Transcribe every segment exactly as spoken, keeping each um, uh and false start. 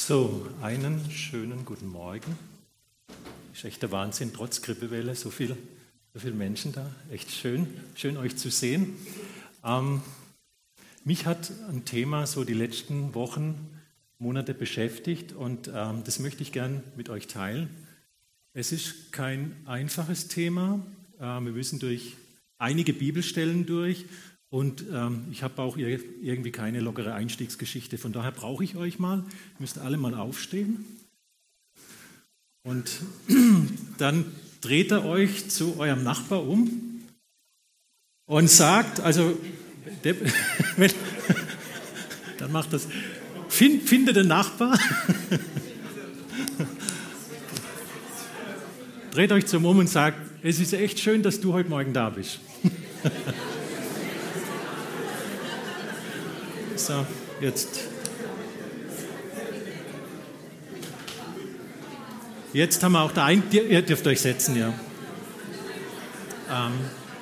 So, einen schönen guten Morgen. Ist echt der Wahnsinn, trotz Grippewelle, so viel, so viele Menschen da. Echt schön, schön euch zu sehen. Ähm, mich hat ein Thema so die letzten Wochen, Monate beschäftigt und ähm, das möchte ich gern mit euch teilen. Es ist kein einfaches Thema. Äh, wir müssen durch einige Bibelstellen durch. Und ähm, ich habe auch irgendwie keine lockere Einstiegsgeschichte, von daher brauche ich euch mal. Ihr müsst alle mal aufstehen. Und dann dreht ihr euch zu eurem Nachbar um und sagt, also, der, wenn, dann macht das, find, finde den Nachbar. Dreht euch zum um und sagt, es ist echt schön, dass du heute Morgen da bist. So, jetzt. Jetzt haben wir auch da ein, ihr dürft euch setzen, ja. Ähm,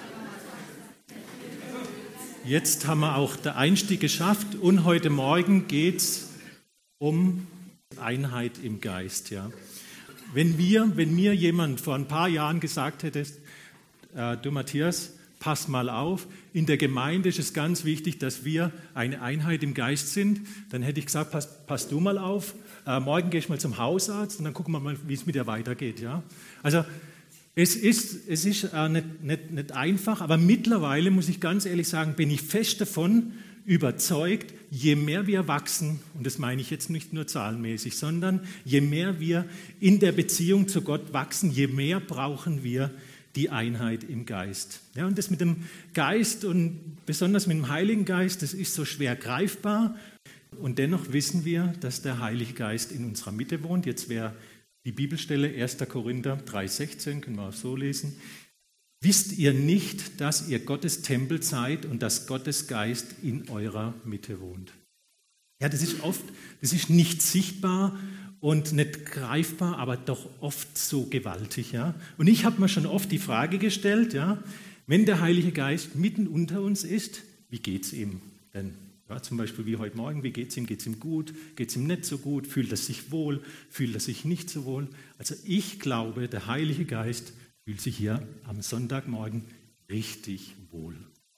jetzt haben wir auch den Einstieg geschafft und heute Morgen geht es um Einheit im Geist, ja. Wenn wir, wenn mir jemand vor ein paar Jahren gesagt hätte, äh, du Matthias, pass mal auf, in der Gemeinde ist es ganz wichtig, dass wir eine Einheit im Geist sind. Dann hätte ich gesagt, pass, pass du mal auf, äh, morgen gehe ich mal zum Hausarzt und dann gucken wir mal, wie es mit dir weitergeht. Ja? Also es ist, es ist äh, nicht, nicht, nicht einfach, aber mittlerweile, muss ich ganz ehrlich sagen, bin ich fest davon überzeugt, je mehr wir wachsen, und das meine ich jetzt nicht nur zahlenmäßig, sondern je mehr wir in der Beziehung zu Gott wachsen, je mehr brauchen wir die Einheit im Geist. Ja, und das mit dem Geist und besonders mit dem Heiligen Geist, das ist so schwer greifbar. Und dennoch wissen wir, dass der Heilige Geist in unserer Mitte wohnt. Jetzt wäre die Bibelstelle erster Korinther drei sechzehn, können wir auch so lesen. Wisst ihr nicht, dass ihr Gottes Tempel seid und dass Gottes Geist in eurer Mitte wohnt? Ja, das ist oft, das ist nicht sichtbar und nicht greifbar, aber doch oft so gewaltig. Ja? Und ich habe mir schon oft die Frage gestellt, ja, wenn der Heilige Geist mitten unter uns ist, wie geht es ihm denn? Ja, zum Beispiel wie heute Morgen, wie geht es ihm? Geht es ihm gut? Geht es ihm nicht so gut? Fühlt er sich wohl? Fühlt er sich nicht so wohl? Also ich glaube, der Heilige Geist fühlt sich hier am Sonntagmorgen richtig wohl.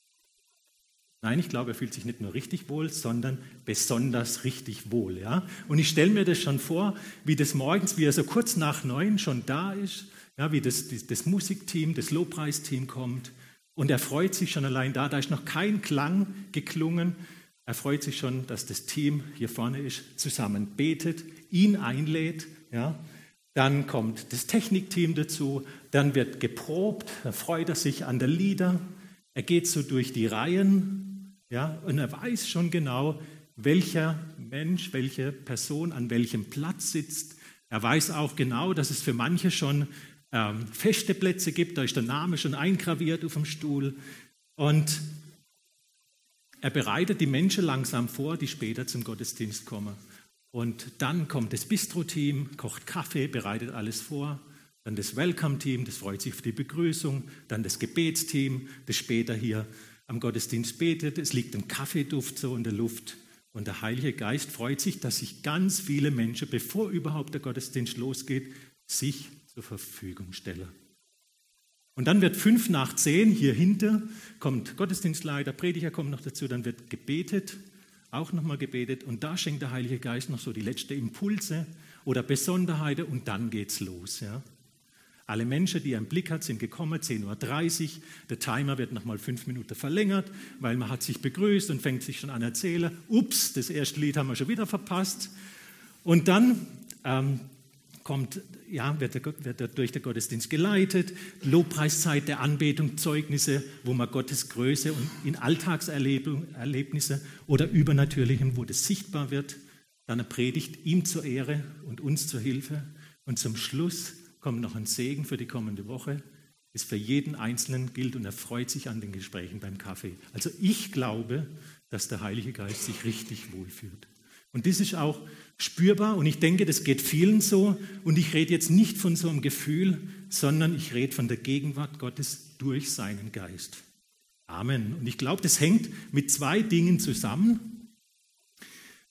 Nein, ich glaube, er fühlt sich nicht nur richtig wohl, sondern besonders richtig wohl. Ja? Und ich stelle mir das schon vor, wie das morgens, wie er so kurz nach neun schon da ist, ja, wie das, das, das Musikteam, das Lobpreisteam kommt. Und er freut sich schon allein da, da ist noch kein Klang geklungen. Er freut sich schon, dass das Team hier vorne ist, zusammen betet, ihn einlädt. Ja? Dann kommt das Technikteam dazu, dann wird geprobt, dann freut er sich an der Lieder. Er geht so durch die Reihen. Ja, und er weiß schon genau, welcher Mensch, welche Person an welchem Platz sitzt. Er weiß auch genau, dass es für manche schon ähm, feste Plätze gibt, da ist der Name schon eingraviert auf dem Stuhl. Und er bereitet die Menschen langsam vor, die später zum Gottesdienst kommen. Und dann kommt das Bistro-Team, kocht Kaffee, bereitet alles vor. Dann das Welcome-Team, das freut sich auf die Begrüßung. Dann das Gebetsteam, das später hier am Gottesdienst betet. Es liegt ein Kaffeeduft so in der Luft. Und der Heilige Geist freut sich, dass sich ganz viele Menschen, bevor überhaupt der Gottesdienst losgeht, sich zur Verfügung stellen. Und dann wird fünf nach zehn, hier hinter, kommt Gottesdienstleiter, Prediger kommt noch dazu, dann wird gebetet, auch nochmal gebetet. Und da schenkt der Heilige Geist noch so die letzten Impulse oder Besonderheiten und dann geht's los, ja. Alle Menschen, die er im Blick hat, sind gekommen, zehn Uhr dreißig. Der Timer wird nochmal fünf Minuten verlängert, weil man hat sich begrüßt und fängt sich schon an erzählen. Ups, das erste Lied haben wir schon wieder verpasst. Und dann ähm, kommt, ja, wird, der, wird der, durch den Gottesdienst geleitet, Lobpreiszeit der Anbetung, Zeugnisse, wo man Gottes Größe und in Alltagserlebnisse oder Übernatürlichem, wo das sichtbar wird, dann eine Predigt ihm zur Ehre und uns zur Hilfe. Und zum Schluss kommt noch ein Segen für die kommende Woche, das für jeden Einzelnen gilt und er freut sich an den Gesprächen beim Kaffee. Also ich glaube, dass der Heilige Geist sich richtig wohlfühlt. Und das ist auch spürbar und ich denke, das geht vielen so und ich rede jetzt nicht von so einem Gefühl, sondern ich rede von der Gegenwart Gottes durch seinen Geist. Amen. Und ich glaube, das hängt mit zwei Dingen zusammen.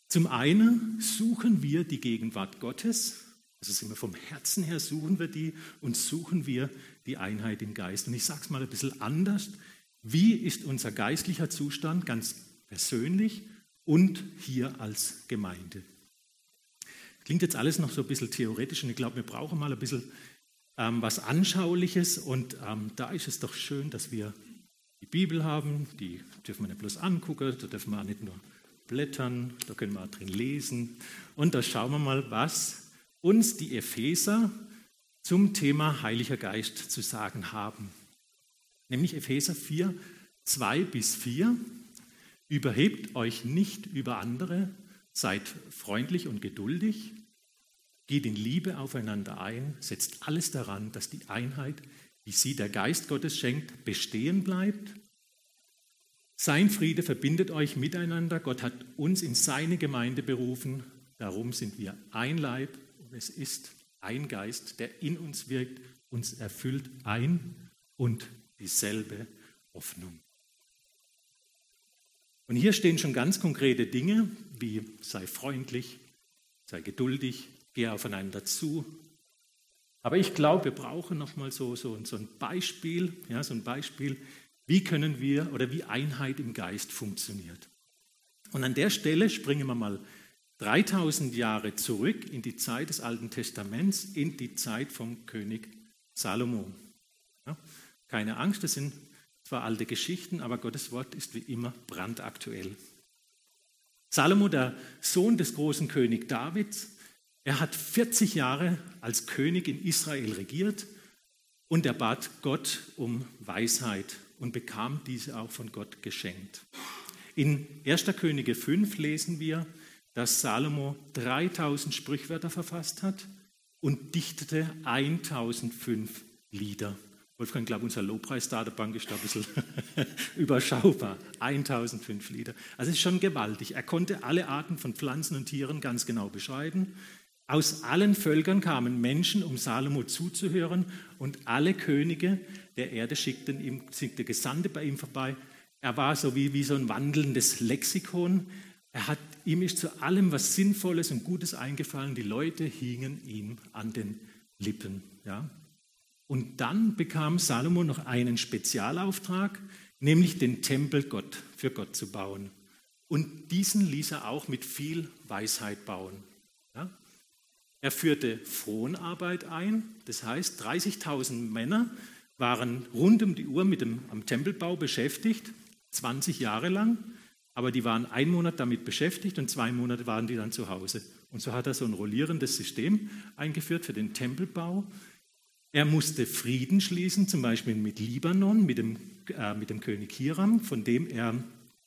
Zum einen suchen wir die Gegenwart Gottes, also sind wir vom Herzen her, suchen wir die und suchen wir die Einheit im Geist. Und ich sage es mal ein bisschen anders. Wie ist unser geistlicher Zustand ganz persönlich und hier als Gemeinde? Klingt jetzt alles noch so ein bisschen theoretisch und ich glaube, wir brauchen mal ein bisschen ähm, was Anschauliches und ähm, da ist es doch schön, dass wir die Bibel haben, die dürfen wir nicht bloß angucken, da dürfen wir auch nicht nur blättern, da können wir auch drin lesen und da schauen wir mal, was uns die Epheser zum Thema Heiliger Geist zu sagen haben. Nämlich Epheser vier, zwei bis vier. Überhebt euch nicht über andere, seid freundlich und geduldig, geht in Liebe aufeinander ein, setzt alles daran, dass die Einheit, die sie der Geist Gottes schenkt, bestehen bleibt. Sein Friede verbindet euch miteinander. Gott hat uns in seine Gemeinde berufen. Darum sind wir ein Leib und es ist ein Geist, der in uns wirkt, uns erfüllt ein und dieselbe Hoffnung. Und hier stehen schon ganz konkrete Dinge wie sei freundlich, sei geduldig, gehe aufeinander zu. Aber ich glaube, wir brauchen nochmal so, so, so ein Beispiel, ja, so ein Beispiel, wie können wir oder wie Einheit im Geist funktioniert. Und an der Stelle springen wir mal dreitausend Jahre zurück in die Zeit des Alten Testaments, in die Zeit vom König Salomo. Ja, keine Angst, das sind zwar alte Geschichten, aber Gottes Wort ist wie immer brandaktuell. Salomo, der Sohn des großen König Davids, er hat vierzig Jahre als König in Israel regiert und er bat Gott um Weisheit und bekam diese auch von Gott geschenkt. In erster Könige fünf lesen wir, dass Salomo dreitausend Sprichwörter verfasst hat und dichtete tausendfünf Lieder. Wolfgang, ich glaube, unsere Lobpreis-Datenbank ist da ein bisschen überschaubar. tausendfünf Lieder. Also es ist schon gewaltig. Er konnte alle Arten von Pflanzen und Tieren ganz genau beschreiben. Aus allen Völkern kamen Menschen, um Salomo zuzuhören und alle Könige der Erde schickten ihm, schickte Gesandte bei ihm vorbei. Er war so wie, wie so ein wandelndes Lexikon. Er hat, ihm ist zu allem was Sinnvolles und Gutes eingefallen. Die Leute hingen ihm an den Lippen. Ja. Und dann bekam Salomo noch einen Spezialauftrag, nämlich den Tempel Gott, für Gott zu bauen. Und diesen ließ er auch mit viel Weisheit bauen. Ja. Er führte Fronarbeit ein, das heißt dreißigtausend Männer waren rund um die Uhr mit dem, am Tempelbau beschäftigt, zwanzig Jahre lang, aber die waren einen Monat damit beschäftigt und zwei Monate waren die dann zu Hause. Und so hat er so ein rollierendes System eingeführt für den Tempelbau. Er musste Frieden schließen, zum Beispiel mit Libanon, mit dem, äh, mit dem König Hiram, von dem er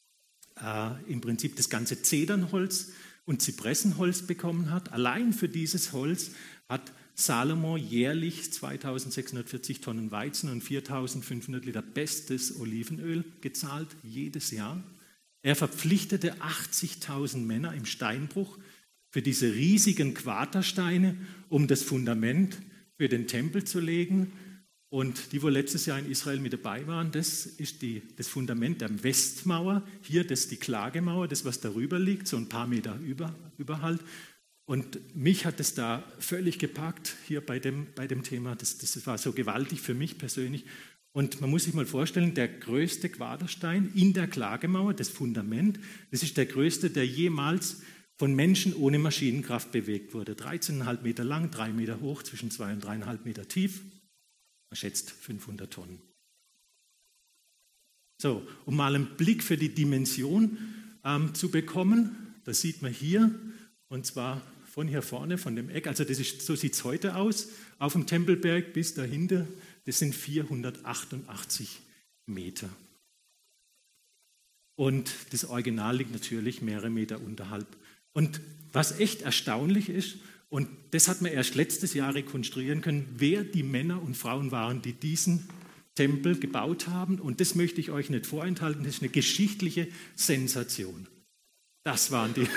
äh, im Prinzip das ganze Zedernholz und Zypressenholz bekommen hat. Allein für dieses Holz hat Salomo jährlich zweitausendsechshundertvierzig Tonnen Weizen und viertausendfünfhundert Liter bestes Olivenöl gezahlt, jedes Jahr. Er verpflichtete achtzigtausend Männer im Steinbruch für diese riesigen Quadersteine, um das Fundament für den Tempel zu legen. Und die, wo letztes Jahr in Israel mit dabei waren, das ist die, das Fundament der Westmauer. Hier, das ist die Klagemauer, das, was darüber liegt, so ein paar Meter über, Überhalt. Und mich hat es da völlig gepackt, hier bei dem, bei dem Thema. Das, das war so gewaltig für mich persönlich. Und man muss sich mal vorstellen, der größte Quaderstein in der Klagemauer, das Fundament, das ist der größte, der jemals von Menschen ohne Maschinenkraft bewegt wurde. dreizehn Komma fünf Meter lang, drei Meter hoch, zwischen zwei und drei Komma fünf Meter tief. Man schätzt fünfhundert Tonnen. So, um mal einen Blick für die Dimension ähm, zu bekommen, das sieht man hier, und zwar von hier vorne, von dem Eck, also das ist, so sieht es heute aus, auf dem Tempelberg bis dahinter, das sind vierhundertachtundachtzig Meter. Und das Original liegt natürlich mehrere Meter unterhalb. Und was echt erstaunlich ist, und das hat man erst letztes Jahr rekonstruieren können, wer die Männer und Frauen waren, die diesen Tempel gebaut haben. Und das möchte ich euch nicht vorenthalten, das ist eine geschichtliche Sensation. Das waren die...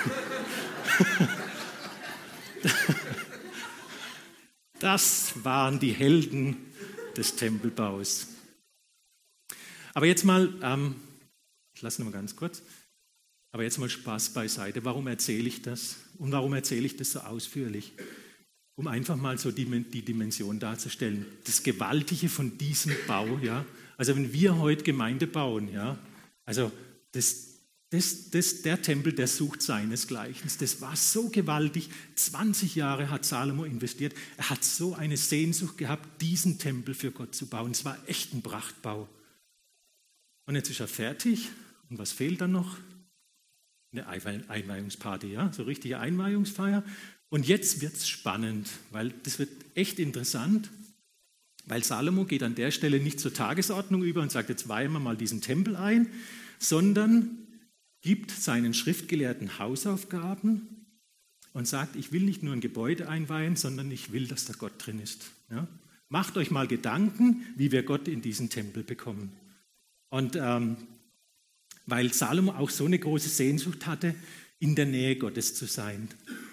Das waren die Helden des Tempelbaus. Aber jetzt mal, ähm, ich lasse noch mal ganz kurz, Aber jetzt mal Spaß beiseite. Warum erzähle ich das? Und warum erzähle ich das so ausführlich? Um einfach mal so die, die Dimension darzustellen. Das Gewaltige von diesem Bau, ja. Also wenn wir heute Gemeinde bauen, ja, also das, das, das, der Tempel, der sucht seinesgleichen. Das war so gewaltig. zwanzig Jahre hat Salomo investiert. Er hat so eine Sehnsucht gehabt, diesen Tempel für Gott zu bauen. Es war echt ein Prachtbau. Und jetzt ist er fertig. Und was fehlt dann noch? Eine Einweihungsparty, ja, so richtige Einweihungsfeier. Und jetzt wird es spannend, weil das wird echt interessant, weil Salomo geht an der Stelle nicht zur Tagesordnung über und sagt, jetzt weihen wir mal diesen Tempel ein, sondern gibt seinen Schriftgelehrten Hausaufgaben und sagt, ich will nicht nur ein Gebäude einweihen, sondern ich will, dass da Gott drin ist. Ja? Macht euch mal Gedanken, wie wir Gott in diesen Tempel bekommen. Und ähm, weil Salomo auch so eine große Sehnsucht hatte, in der Nähe Gottes zu sein.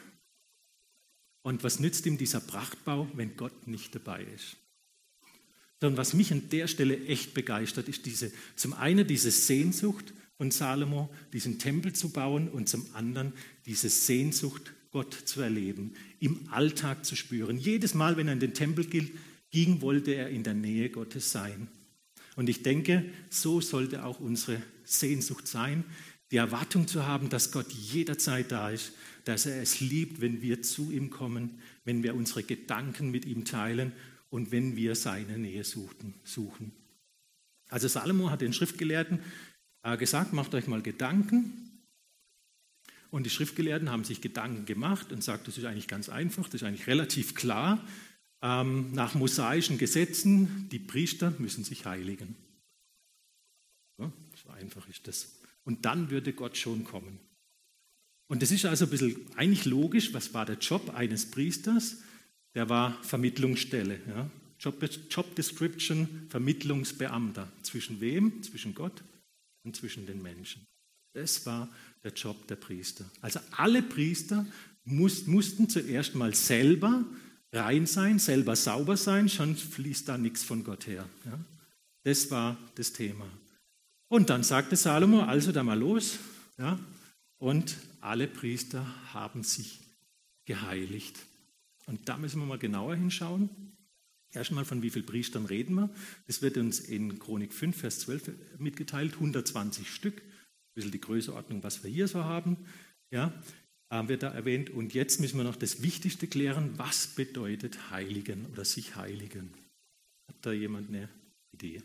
Und was nützt ihm dieser Prachtbau, wenn Gott nicht dabei ist? Und was mich an der Stelle echt begeistert, ist diese, zum einen diese Sehnsucht von Salomo, diesen Tempel zu bauen, und zum anderen diese Sehnsucht, Gott zu erleben, im Alltag zu spüren. Jedes Mal, wenn er in den Tempel ging, wollte er in der Nähe Gottes sein. Und ich denke, so sollte auch unsere Sehnsucht sein, die Erwartung zu haben, dass Gott jederzeit da ist, dass er es liebt, wenn wir zu ihm kommen, wenn wir unsere Gedanken mit ihm teilen und wenn wir seine Nähe suchen. Also Salomo hat den Schriftgelehrten gesagt, macht euch mal Gedanken. Und die Schriftgelehrten haben sich Gedanken gemacht und sagt, das ist eigentlich ganz einfach, das ist eigentlich relativ klar. Ähm, nach mosaischen Gesetzen, die Priester müssen sich heiligen. Ja, so einfach ist das. Und dann würde Gott schon kommen. Und das ist also ein bisschen eigentlich logisch. Was war der Job eines Priesters? Der war Vermittlungsstelle. Ja? Job, Job Description, Vermittlungsbeamter. Zwischen wem? Zwischen Gott und zwischen den Menschen. Das war der Job der Priester. Also alle Priester muss, mussten zuerst mal selber rein sein, selber sauber sein, sonst fließt da nichts von Gott her. Ja? Das war das Thema. Und dann sagte Salomo, also da mal los. Ja? Und alle Priester haben sich geheiligt. Und da müssen wir mal genauer hinschauen. Erstmal, von wie vielen Priestern reden wir? Das wird uns in Chronik fünf, Vers zwölf mitgeteilt, hundertzwanzig Stück. Ein bisschen die Größenordnung, was wir hier so haben. Ja? Wird da erwähnt. Und jetzt müssen wir noch das Wichtigste klären. Was bedeutet heiligen oder sich heiligen? Hat da jemand eine Idee?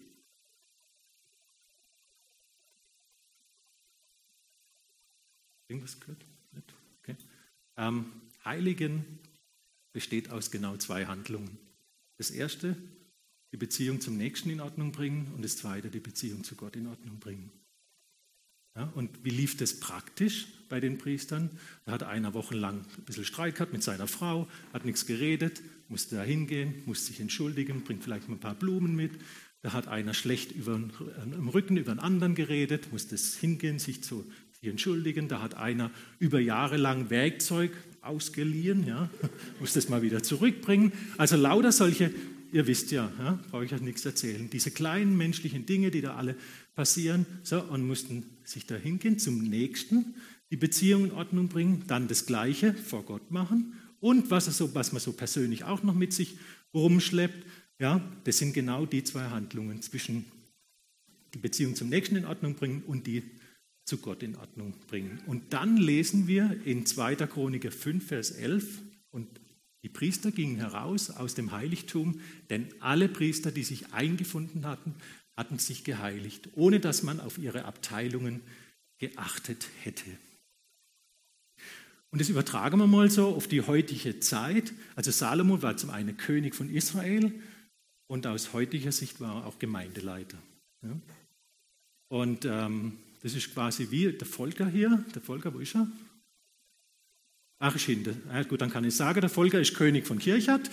Irgendwas gehört? Okay. Ähm, heiligen besteht aus genau zwei Handlungen. Das erste, die Beziehung zum Nächsten in Ordnung bringen, und das zweite, die Beziehung zu Gott in Ordnung bringen. Ja, und wie lief das praktisch bei den Priestern? Da hat einer wochenlang ein bisschen Streit gehabt mit seiner Frau, hat nichts geredet, musste da hingehen, musste sich entschuldigen, bringt vielleicht mal ein paar Blumen mit. Da hat einer schlecht über, im Rücken über einen anderen geredet, musste es hingehen, sich zu sich entschuldigen. Da hat einer über Jahre lang Werkzeug ausgeliehen, ja, musste es mal wieder zurückbringen. Also lauter solche, ihr wisst ja, ja brauche ich euch nichts erzählen, diese kleinen menschlichen Dinge, die da alle passieren, so, und mussten sich da hingehen, zum Nächsten die Beziehung in Ordnung bringen, dann das Gleiche vor Gott machen und was, so, was man so persönlich auch noch mit sich rumschleppt, ja, das sind genau die zwei Handlungen zwischen die Beziehung zum Nächsten in Ordnung bringen und die zu Gott in Ordnung bringen. Und dann lesen wir in zweiter Chroniker fünf, Vers elf, und die Priester gingen heraus aus dem Heiligtum, denn alle Priester, die sich eingefunden hatten, hatten sich geheiligt, ohne dass man auf ihre Abteilungen geachtet hätte. Und das übertragen wir mal so auf die heutige Zeit. Also Salomo war zum einen König von Israel und aus heutiger Sicht war er auch Gemeindeleiter. Ja? Und ähm, das ist quasi wie der Volker hier. Der Volker, wo ist er? Ach, ist hinter. Ja, gut, dann kann ich sagen, der Volker ist König von Kirchhardt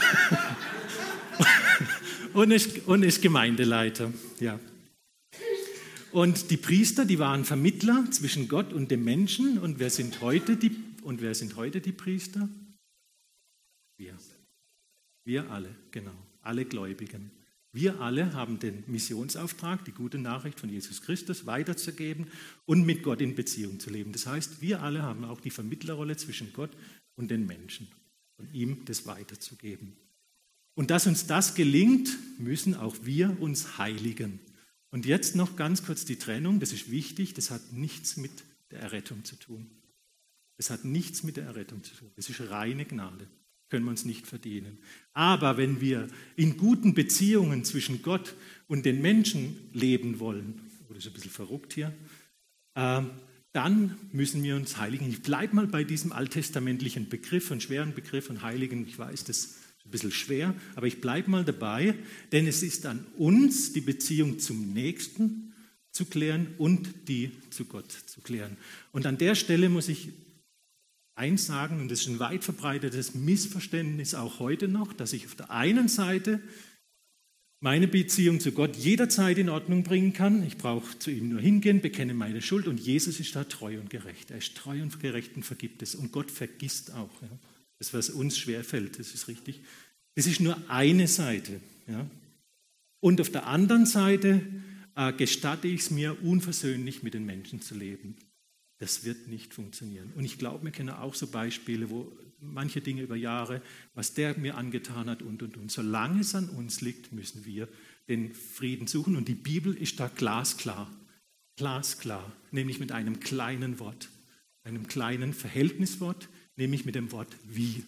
und, ist, und ist Gemeindeleiter. Ja. Und die Priester, die waren Vermittler zwischen Gott und dem Menschen. Und wer sind heute die, und wer sind heute die Priester? Wir. Wir alle, genau. Alle Gläubigen. Wir alle haben den Missionsauftrag, die gute Nachricht von Jesus Christus weiterzugeben und mit Gott in Beziehung zu leben. Das heißt, wir alle haben auch die Vermittlerrolle zwischen Gott und den Menschen und ihm das weiterzugeben. Und dass uns das gelingt, müssen auch wir uns heiligen. Und jetzt noch ganz kurz die Trennung, das ist wichtig, das hat nichts mit der Errettung zu tun. Das hat nichts mit der Errettung zu tun. Das ist reine Gnade. Können wir uns nicht verdienen. Aber wenn wir in guten Beziehungen zwischen Gott und den Menschen leben wollen, oder ist ein bisschen verrückt hier, äh, dann müssen wir uns heiligen. Ich bleibe mal bei diesem alttestamentlichen Begriff, einen schweren Begriff von Heiligen. Ich weiß, das ist ein bisschen schwer, aber ich bleibe mal dabei, denn es ist an uns, die Beziehung zum Nächsten zu klären und die zu Gott zu klären. Und an der Stelle muss ich eins sagen, und das ist ein weit verbreitetes Missverständnis auch heute noch, dass ich auf der einen Seite meine Beziehung zu Gott jederzeit in Ordnung bringen kann. Ich brauche zu ihm nur hingehen, bekenne meine Schuld und Jesus ist da treu und gerecht. Er ist treu und gerecht und vergibt es. Und Gott vergisst auch. Ja. Das, was uns schwerfällt, das ist richtig. Das ist nur eine Seite. Ja. Und auf der anderen Seite äh, gestatte ich es mir, unversöhnlich mit den Menschen zu leben. Das wird nicht funktionieren. Und ich glaube, wir kennen auch so Beispiele, wo manche Dinge über Jahre, was der mir angetan hat und, und, und. Solange es an uns liegt, müssen wir den Frieden suchen. Und die Bibel ist da glasklar, glasklar, nämlich mit einem kleinen Wort, einem kleinen Verhältniswort, nämlich mit dem Wort wie.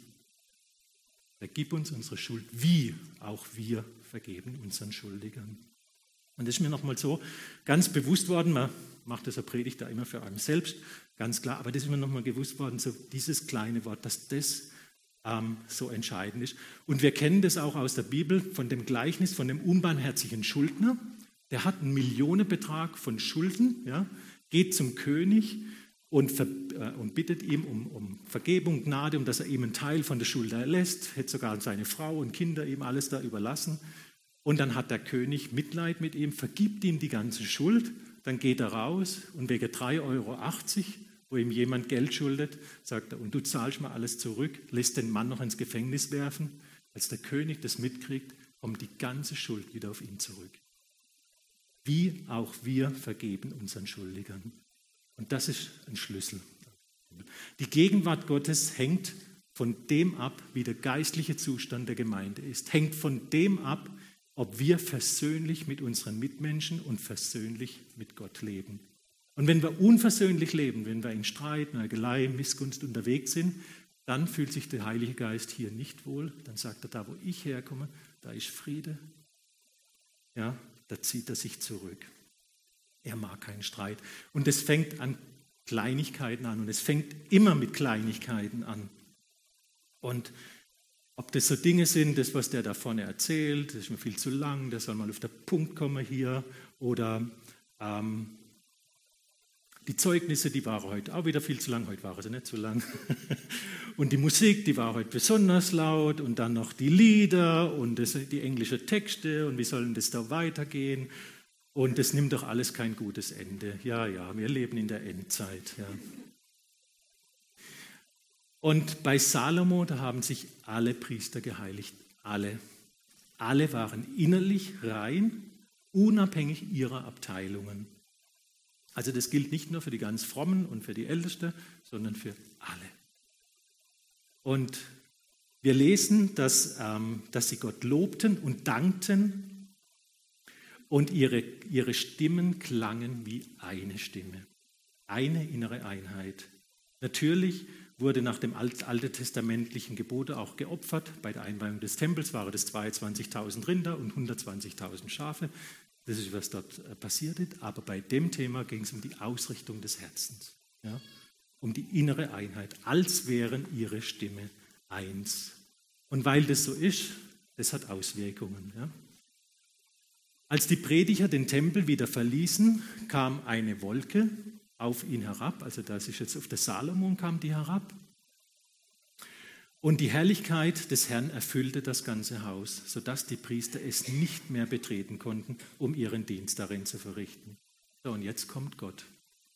Vergib uns unsere Schuld, wie auch wir vergeben unseren Schuldigern. Und das ist mir nochmal so ganz bewusst worden, man macht das, er predigt da immer für einen selbst, ganz klar, aber das ist mir nochmal gewusst worden, so dieses kleine Wort, dass das ähm, so entscheidend ist. Und wir kennen das auch aus der Bibel von dem Gleichnis von dem unbarmherzigen Schuldner, der hat einen Millionenbetrag von Schulden, ja, geht zum König und, ver, äh, und bittet ihm um, um Vergebung, Gnade, um dass er ihm einen Teil von der Schuld erlässt, hätte sogar seine Frau und Kinder ihm alles da überlassen. Und dann hat der König Mitleid mit ihm, vergibt ihm die ganze Schuld, dann geht er raus und wegen drei Euro achtzig, wo ihm jemand Geld schuldet, sagt er, und du zahlst mir alles zurück, lässt den Mann noch ins Gefängnis werfen. Als der König das mitkriegt, kommt die ganze Schuld wieder auf ihn zurück. Wie auch wir vergeben unseren Schuldigern. Und das ist ein Schlüssel. Die Gegenwart Gottes hängt von dem ab, wie der geistliche Zustand der Gemeinde ist, hängt von dem ab, ob wir versöhnlich mit unseren Mitmenschen und versöhnlich mit Gott leben. Und wenn wir unversöhnlich leben, wenn wir in Streit, Neigelei, Missgunst unterwegs sind, dann fühlt sich der Heilige Geist hier nicht wohl. Dann sagt er, da wo ich herkomme, da ist Friede. Ja, da zieht er sich zurück. Er mag keinen Streit. Und es fängt an Kleinigkeiten an und es fängt immer mit Kleinigkeiten an. Und ob das so Dinge sind, das, was der da vorne erzählt, das ist mir viel zu lang, der soll mal auf den Punkt kommen hier. Oder ähm, die Zeugnisse, die waren heute auch wieder viel zu lang, heute waren sie nicht zu lang. Und die Musik, die war heute besonders laut und dann noch die Lieder und das, die englischen Texte und wie sollen das da weitergehen. Und das nimmt doch alles kein gutes Ende. Ja, ja, wir leben in der Endzeit, ja. Und bei Salomo, da haben sich alle Priester geheiligt, alle. Alle waren innerlich rein, unabhängig ihrer Abteilungen. Also das gilt nicht nur für die ganz Frommen und für die Ältesten, sondern für alle. Und wir lesen, dass, ähm, dass sie Gott lobten und dankten und ihre, ihre Stimmen klangen wie eine Stimme. Eine innere Einheit. Natürlich wurde nach dem alttestamentlichen Gebote auch geopfert. Bei der Einweihung des Tempels waren das zweiundzwanzigtausend Rinder und hundertzwanzigtausend Schafe. Das ist, was dort passiert ist. Aber bei dem Thema ging es um die Ausrichtung des Herzens, ja? Um die innere Einheit, als wären ihre Stimme eins. Und weil das so ist, das hat Auswirkungen. Ja? Als die Prediger den Tempel wieder verließen, kam eine Wolke auf ihn herab, also das ist jetzt auf den Salomon kam die herab. Und die Herrlichkeit des Herrn erfüllte das ganze Haus, sodass die Priester es nicht mehr betreten konnten, um ihren Dienst darin zu verrichten. So, und jetzt kommt Gott.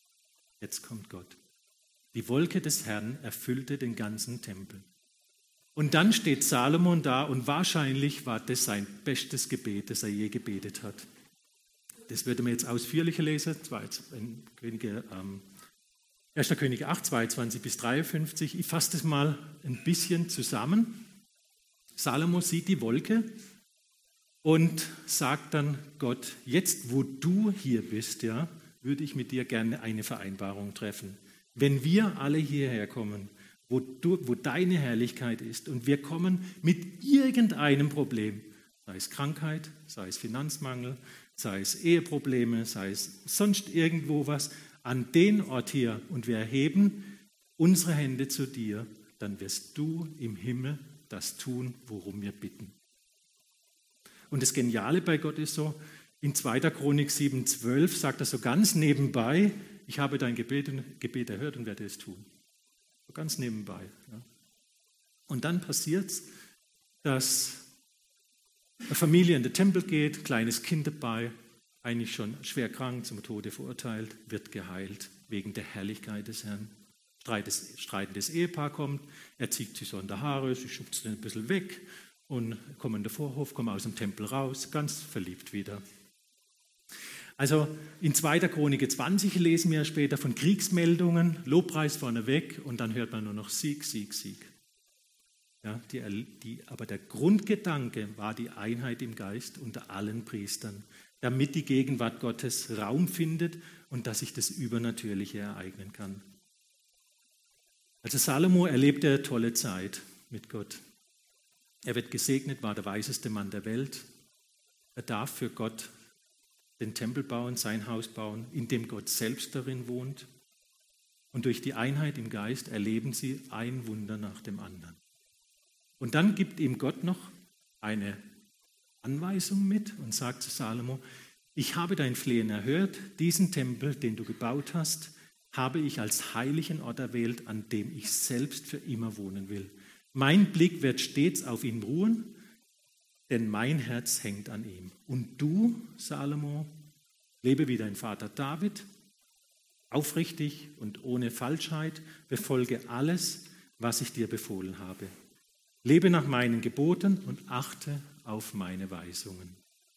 Jetzt kommt Gott. Die Wolke des Herrn erfüllte den ganzen Tempel. Und dann steht Salomon da und wahrscheinlich war das sein bestes Gebet, das er je gebetet hat. Das würde man jetzt ausführlicher lesen, das war jetzt in Könige, ähm, erster Könige acht, zweiundzwanzig bis dreiundfünfzig. Ich fasse das mal ein bisschen zusammen. Salomo sieht die Wolke und sagt dann Gott, jetzt wo du hier bist, ja, würde ich mit dir gerne eine Vereinbarung treffen. Wenn wir alle hierher kommen, wo, du, wo deine Herrlichkeit ist und wir kommen mit irgendeinem Problem, sei es Krankheit, sei es Finanzmangel, sei es Eheprobleme, sei es sonst irgendwo was, an den Ort hier und wir erheben unsere Hände zu dir, dann wirst du im Himmel das tun, worum wir bitten. Und das Geniale bei Gott ist so, in zweiter Chronik sieben, zwölf sagt er so ganz nebenbei, ich habe dein Gebet, Gebet erhört und werde es tun. So ganz nebenbei. Ja. Und dann passiert es, dass eine Familie in den Tempel geht, kleines Kind dabei, eigentlich schon schwer krank, zum Tode verurteilt, wird geheilt wegen der Herrlichkeit des Herrn. Streitendes Ehepaar kommt, er zieht sich so an der Haare, sie schubst ihn ein bisschen weg und kommen in den Vorhof, kommen aus dem Tempel raus, ganz verliebt wieder. Also in zweiter Chronik zwanzig lesen wir später von Kriegsmeldungen, Lobpreis vorneweg und dann hört man nur noch Sieg, Sieg, Sieg. Ja, die, die, aber der Grundgedanke war die Einheit im Geist unter allen Priestern, damit die Gegenwart Gottes Raum findet und dass sich das Übernatürliche ereignen kann. Also Salomo erlebte eine tolle Zeit mit Gott. Er wird gesegnet, war der weiseste Mann der Welt. Er darf für Gott den Tempel bauen, sein Haus bauen, in dem Gott selbst darin wohnt. Und durch die Einheit im Geist erleben sie ein Wunder nach dem anderen. Und dann gibt ihm Gott noch eine Anweisung mit und sagt zu Salomo, ich habe dein Flehen erhört, diesen Tempel, den du gebaut hast, habe ich als heiligen Ort erwählt, an dem ich selbst für immer wohnen will. Mein Blick wird stets auf ihn ruhen, denn mein Herz hängt an ihm. Und du, Salomo, lebe wie dein Vater David, aufrichtig und ohne Falschheit, befolge alles, was ich dir befohlen habe. Lebe nach meinen Geboten und achte auf meine Weisungen.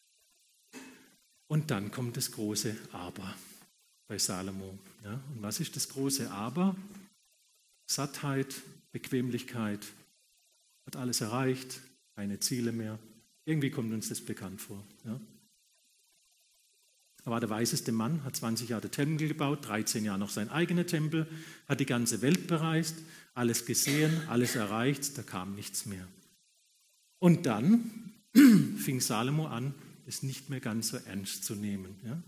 Und dann kommt das große Aber bei Salomo. Ja, und was ist das große Aber? Sattheit, Bequemlichkeit, hat alles erreicht, keine Ziele mehr. Irgendwie kommt uns das bekannt vor. Ja. Er war der weiseste Mann, hat zwanzig Jahre den Tempel gebaut, dreizehn Jahre noch sein eigener Tempel, hat die ganze Welt bereist, alles gesehen, alles erreicht, da kam nichts mehr. Und dann fing Salomo an, es nicht mehr ganz so ernst zu nehmen. Ja.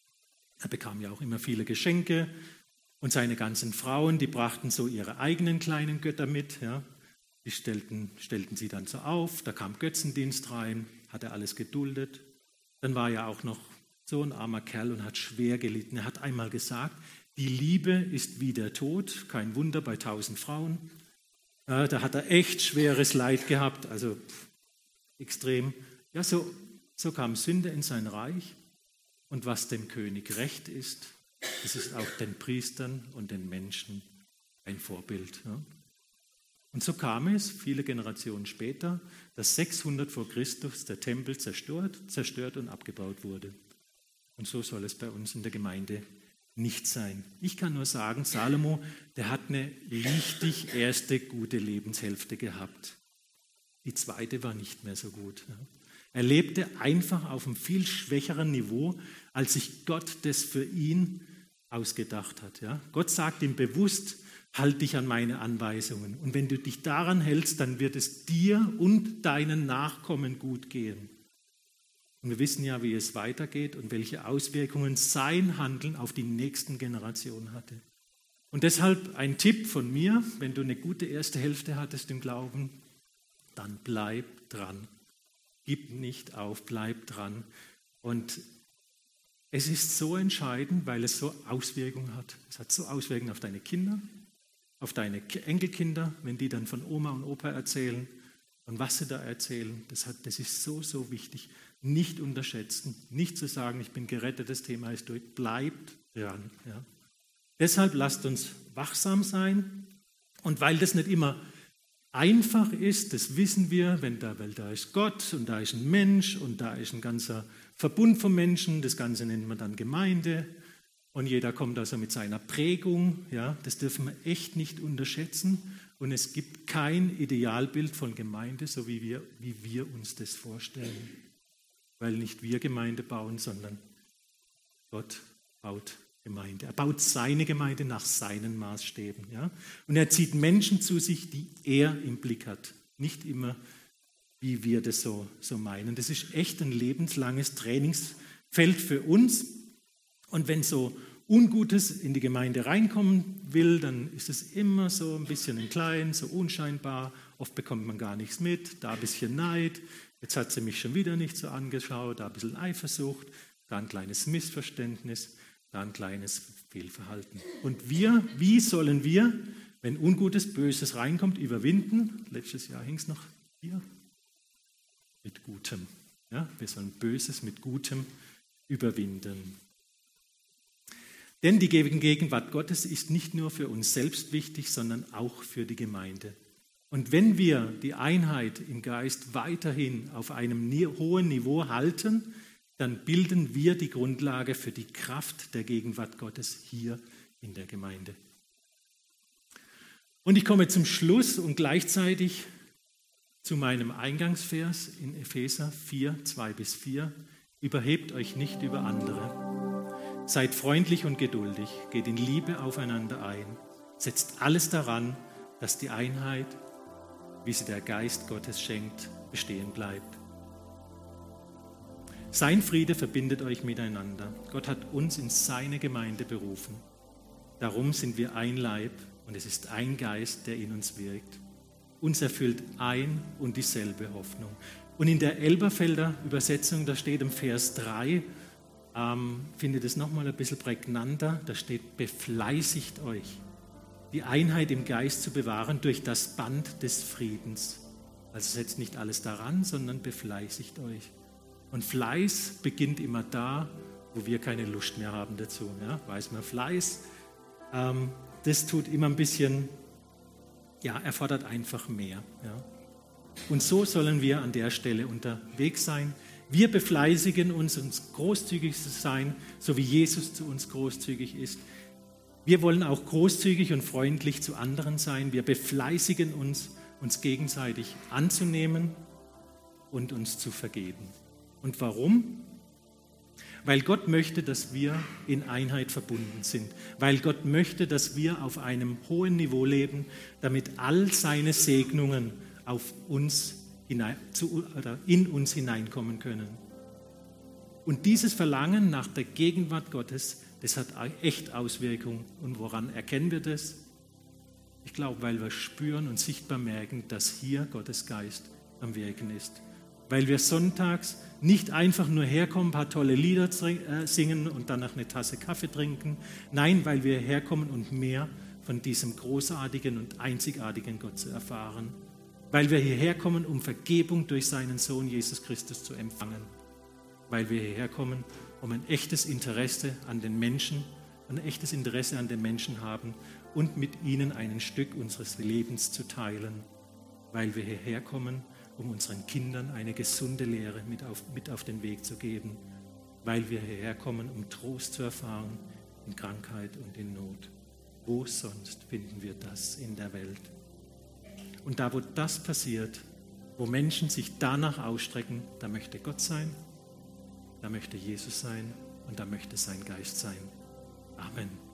Er bekam ja auch immer viele Geschenke und seine ganzen Frauen, die brachten so ihre eigenen kleinen Götter mit. Ja. Die stellten, stellten sie dann so auf, da kam Götzendienst rein, hat er alles geduldet. Dann war er auch noch so ein armer Kerl und hat schwer gelitten. Er hat einmal gesagt, die Liebe ist wie der Tod, kein Wunder bei tausend Frauen. Ja, da hat er echt schweres Leid gehabt, also pff, extrem. Ja, so, so kam Sünde in sein Reich. Und was dem König recht ist, das ist auch den Priestern und den Menschen ein Vorbild. Ja. Und so kam es, viele Generationen später, dass sechshundert vor Christus der Tempel zerstört, zerstört und abgebaut wurde. Und so soll es bei uns in der Gemeinde nicht sein. Ich kann nur sagen, Salomo, der hat eine richtig erste gute Lebenshälfte gehabt. Die zweite war nicht mehr so gut. Er lebte einfach auf einem viel schwächeren Niveau, als sich Gott das für ihn ausgedacht hat. Gott sagt ihm bewusst, halt dich an meine Anweisungen. Und wenn du dich daran hältst, dann wird es dir und deinen Nachkommen gut gehen. Und wir wissen ja, wie es weitergeht und welche Auswirkungen sein Handeln auf die nächsten Generationen hatte. Und deshalb ein Tipp von mir, wenn du eine gute erste Hälfte hattest im Glauben, dann bleib dran. Gib nicht auf, bleib dran. Und es ist so entscheidend, weil es so Auswirkungen hat. Es hat so Auswirkungen auf deine Kinder, auf deine Enkelkinder, wenn die dann von Oma und Opa erzählen und was sie da erzählen. Das, hat, das ist so, so wichtig. Nicht unterschätzen, nicht zu sagen, ich bin gerettet, das Thema ist durch. Bleibt dran. Ja. Deshalb lasst uns wachsam sein. Und weil das nicht immer einfach ist, das wissen wir, wenn da, weil da ist Gott und da ist ein Mensch und da ist ein ganzer Verbund von Menschen, das Ganze nennt man dann Gemeinde und jeder kommt also mit seiner Prägung, ja, das dürfen wir echt nicht unterschätzen und es gibt kein Idealbild von Gemeinde, so wie wir, wie wir uns das vorstellen, weil nicht wir Gemeinde bauen, sondern Gott baut Gemeinde. Er baut seine Gemeinde nach seinen Maßstäben. Ja? Und er zieht Menschen zu sich, die er im Blick hat. Nicht immer, wie wir das so, so meinen. Das ist echt ein lebenslanges Trainingsfeld für uns. Und wenn so Ungutes in die Gemeinde reinkommen will, dann ist es immer so ein bisschen klein, so unscheinbar. Oft bekommt man gar nichts mit. Da ein bisschen Neid. Jetzt hat sie mich schon wieder nicht so angeschaut. Da ein bisschen Eifersucht. Da ein kleines Missverständnis. Da ein kleines Fehlverhalten. Und wir, wie sollen wir, wenn Ungutes, Böses reinkommt, überwinden? Letztes Jahr hing es noch hier. Mit Gutem. Ja, wir sollen Böses mit Gutem überwinden. Denn die Gegenwart Gottes ist nicht nur für uns selbst wichtig, sondern auch für die Gemeinde. Und wenn wir die Einheit im Geist weiterhin auf einem hohen Niveau halten, dann bilden wir die Grundlage für die Kraft der Gegenwart Gottes hier in der Gemeinde. Und ich komme zum Schluss und gleichzeitig zu meinem Eingangsvers in Epheser vier, zwei bis vier. Überhebt euch nicht über andere. Seid freundlich und geduldig, geht in Liebe aufeinander ein. Setzt alles daran, dass die Einheit, wie sie der Geist Gottes schenkt, bestehen bleibt. Sein Friede verbindet euch miteinander. Gott hat uns in seine Gemeinde berufen. Darum sind wir ein Leib und es ist ein Geist, der in uns wirkt. Uns erfüllt ein und dieselbe Hoffnung. Und in der Elberfelder Übersetzung, da steht im Vers drei, ähm, finde ich das nochmal ein bisschen prägnanter, da steht, befleißigt euch, die Einheit im Geist zu bewahren durch das Band des Friedens. Also setzt nicht alles daran, sondern befleißigt euch. Und Fleiß beginnt immer da, wo wir keine Lust mehr haben dazu. Ja? Weiß man, Fleiß, ähm, das tut immer ein bisschen, ja, erfordert einfach mehr. Ja? Und so sollen wir an der Stelle unterwegs sein. Wir befleißigen uns, uns großzügig zu sein, so wie Jesus zu uns großzügig ist. Wir wollen auch großzügig und freundlich zu anderen sein. Wir befleißigen uns, uns gegenseitig anzunehmen und uns zu vergeben. Und warum? Weil Gott möchte, dass wir in Einheit verbunden sind. Weil Gott möchte, dass wir auf einem hohen Niveau leben, damit all seine Segnungen auf uns hinein, zu, oder in uns hineinkommen können. Und dieses Verlangen nach der Gegenwart Gottes, das hat echt Auswirkungen. Und woran erkennen wir das? Ich glaube, weil wir spüren und sichtbar merken, dass hier Gottes Geist am Wirken ist. Weil wir sonntags nicht einfach nur herkommen, ein paar tolle Lieder singen und danach eine Tasse Kaffee trinken. Nein, weil wir herkommen und mehr von diesem großartigen und einzigartigen Gott zu erfahren. Weil wir hierher kommen, um Vergebung durch seinen Sohn Jesus Christus zu empfangen. Weil wir hierher kommen, um ein echtes Interesse an den Menschen, ein echtes Interesse an den Menschen haben und mit ihnen ein Stück unseres Lebens zu teilen. Weil wir hierher kommen, um unseren Kindern eine gesunde Lehre mit auf, mit auf den Weg zu geben, weil wir hierher kommen, um Trost zu erfahren in Krankheit und in Not. Wo sonst finden wir das in der Welt? Und da, wo das passiert, wo Menschen sich danach ausstrecken, da möchte Gott sein, da möchte Jesus sein und da möchte sein Geist sein. Amen.